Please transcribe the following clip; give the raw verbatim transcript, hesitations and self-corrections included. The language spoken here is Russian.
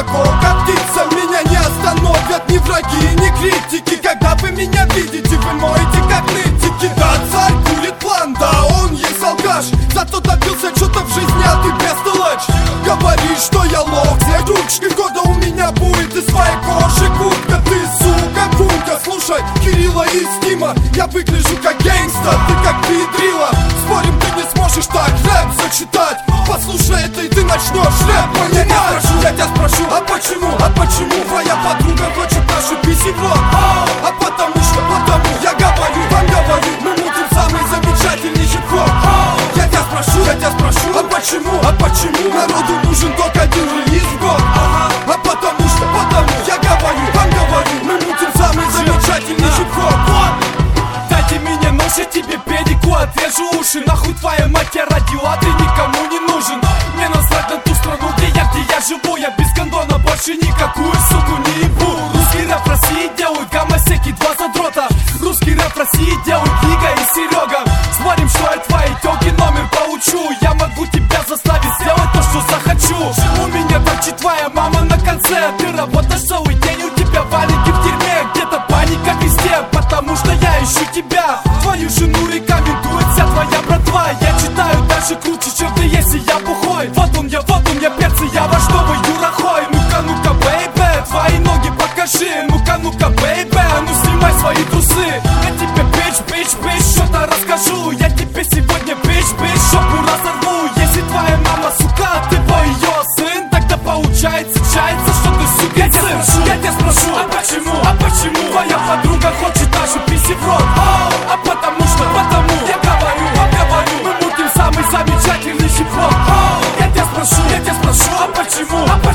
высоко, как птица. Меня не остановят ни враги, ни критики. Когда вы меня видите, вы моете как нытики. Да, царь курит план, да, он есть алкаш, зато добился что-то в жизни, а ты бестолочь. Говоришь, что я лох, все ручки года у меня будет из своей кожи куртка. Ты, сука, кунка, слушай Кирилла и Стима, я выгляжу как гангста, ты как педрила. Спорим, ты не сможешь так рэп зачитать. Послушай это и ты начнешь рэп понимать. Я тебя спрошу, я тебя спрошу, а почему, а почему твоя подруга хочет нашу писи в рот? А потому что, потому я говорю, вам говорю, мы мутим самый замечательный хип-хоп. Я тебя спрошу, я тебя спрошу, а почему, а почему народу нужен только один релиз в год? А потому что, потому я говорю, вам говорю, мы мутим самый замечательный хип-хоп. Дайте мне нож, я тебе педику отрежу уши. Нахуй твоя мать, я родила, ты никому не нужен. Мне насрать на ту страну, где я, где я живу. Я без гондона больше никакую суку не ебу. Русский рэп в России делают гомосеки, два задрота. Русский рэп в России делают Лига и Серега. Смотрим, что я твоей тёлке номер получу. Я могу тебя заставить сделать то, что захочу. У меня торчит твоя мама на конце. Ты работаешь целый день, у тебя валенки в дерьме. Где-то паника везде, потому что я ищу тебя. Твою жену рекомендует вся твоя братва. Я читаю даже круче, чем ты, если я бухой. Вот он я, вот он я, перцы, я ваш новый Юрахой. Ну-ка, ну-ка, бэйбэ, твои ноги покажи. Ну-ка, ну-ка, бэйбэ, ну снимай свои трусы. Я тебе бич, бич, бич, что-то расскажу. Я тебе сегодня бич, бич, шопу разорву. Если твоя мама сука, а ты твой ее сын, тогда получается, чается, что ты сука. Я тебя спрошу, я тебя спрошу, а почему, а почему твоя подруга хочет нашу писи в рот? А потому что, потому я говорю, вам говорю, мы мутим самый замечательный хип-хоп. Я тебя спрошу, я тебя спрошу, а почему, а почему